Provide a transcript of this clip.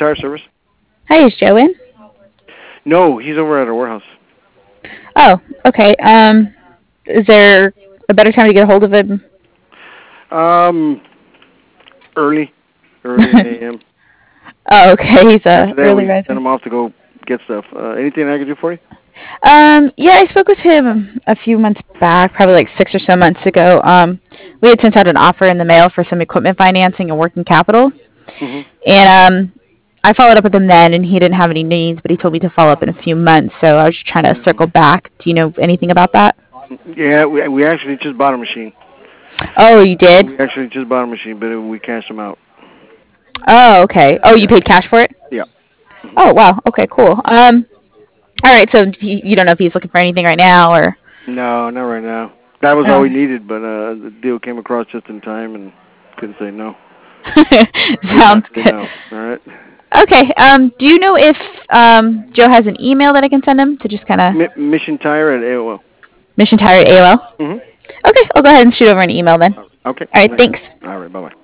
Tire Service. Hi, is Joe in? No, he's over at our warehouse. Oh, okay. Is there a better time to get a hold of him? Um, early, early in the a.m. Oh, okay. He's a After that, early we send riser. him off to go get stuff. Anything I can do for you? Yeah, I spoke with him a few months back, probably like 6 or so months ago. We had sent out an offer in the mail for some equipment financing and working capital, Hmm. and I followed up with him then, and he didn't have any needs, but he told me to follow up in a few months. So I was just trying to circle back. Do you know anything about that? Yeah, we actually just bought a machine. Oh, you did? We actually just bought a machine, but we cashed them out. Oh, okay. Oh, you Yeah. paid cash for it? Yeah. Hmm. Oh, wow. Okay, cool. All right. So you don't know if he's looking for anything right now, or? No, not right now. That was all Oh. we needed, but the deal came across just in time, and couldn't say no. Did not Sounds say good. no. All right. Okay. Do you know if Joe has an email that I can send him to just kind of Mission Tire at AOL. mission tire at AOL? Hmm. Okay, I'll go ahead and shoot over an email then. Okay. All right. Thanks. Thanks. All right. Bye bye.